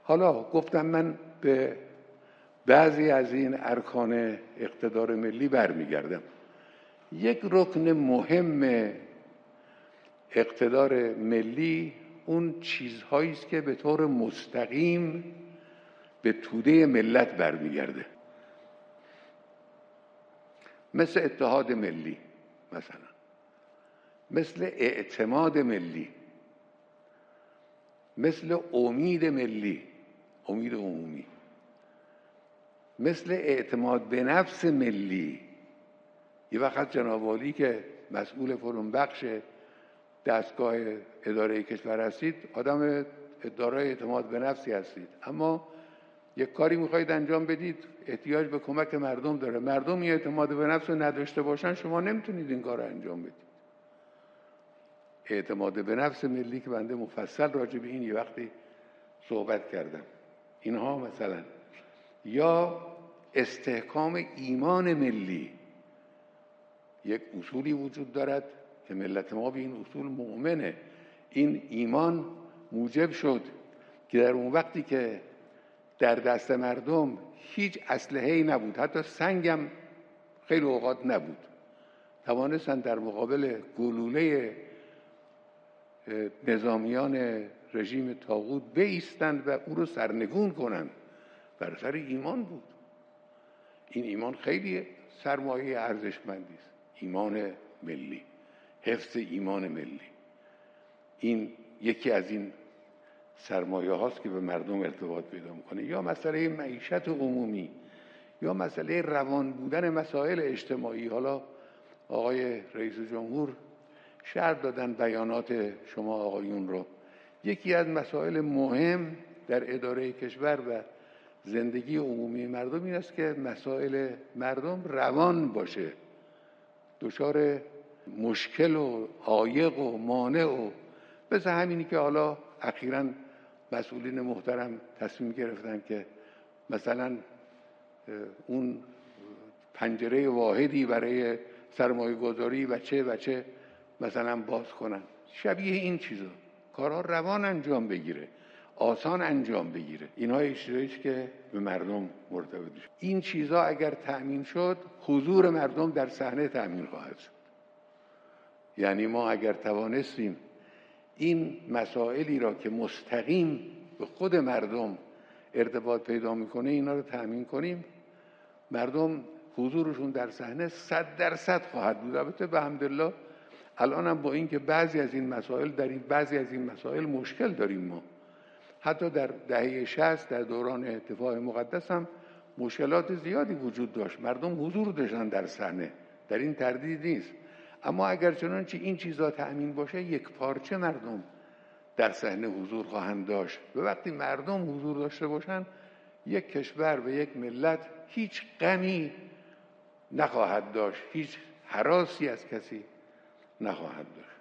حالا گفتم من به بعضی از این ارکان اقتدار ملی برمیگردم. یک رکن مهم اقتدار ملی اون چیزهایی است که به طور مستقیم به توده ملت برمیگرده، مثل اتحاد ملی، مثل اعتماد ملی، مثل امید ملی، امید عمومی، مثل اعتماد به نفس ملی. یه وقت جناب عالی که مسئول فلان بخش دستگاه اداره کشور هستید، آدم دارای اعتماد به نفسی هستید، اما یک کاری میخواید انجام بدید احتیاج به کمک مردم داره، مردم این اعتماد به نفس رو نداشته باشن شما نمیتونید این کار رو انجام بدید. اعتماد به نفس ملی که بنده مفصل راجع به این یه وقتی صحبت کردم، اینها مثلا، یا استحکام ایمان ملی. یک اصولی وجود دارد که ملت ما به این اصول مؤمنه. این ایمان موجب شد که در اون وقتی که در دست مردم هیچ اسلحه‌ای نبود، حتی سنگم خیلی اوقات نبود، توانستند در مقابل گلوله نظامیان رژیم طاغوت بایستند و او رو سرنگون کنند. بر سر ایمان بود. این ایمان خیلی سرمایه ارزشمندی است. ایمان ملی، حفظ ایمان ملی، این یکی از این سرمایه هاست که به مردم ارتباط پیدا میکنه. یا مسئله معیشت عمومی، یا مسئله روان بودن مسائل اجتماعی. حالا آقای رئیس جمهور شرح دادن بیانات شما آقایون رو. یکی از مسائل مهم در اداره کشور و زندگی عمومی مردم این است که مسائل مردم روان باشه، دچار مشکل و عایق و مانع و مثل همینی که حالا اخیراً مسئولین محترم تصمیم گرفتن که مثلا اون پنجره واحدی برای سرمایه گذاری و چه مثلا باز کنن. شبیه این چیزا کارها روان انجام بگیره، آسان انجام بگیره. اینها چیزایی که به مردم مرتبط میشه. این چیزا اگر تأمین شد، حضور مردم در صحنه تأمین خواهد شد. یعنی ما اگر توانستیم این مسائلی را که مستقیم به خود مردم ارتباط پیدا میکنه اینا رو تأمین کنیم، مردم حضورشون در صحنه 100% خواهد بود. البته به حمدالله الان هم با این که بعضی از این مسائل مشکل داریم، ما حتی در دهه 60 در دوران اتفاق مقدس هم مشکلات زیادی وجود داشت، مردم حضور داشتن در صحنه، در این تردید نیست. اما اگر چنانچه این چیزا تأمین باشه، یک پارچه مردم در صحنه حضور خواهند داشت. و وقتی مردم حضور داشته باشند، یک کشور و یک ملت هیچ غمی نخواهد داشت، هیچ هراسی از کسی نخواهد داشت.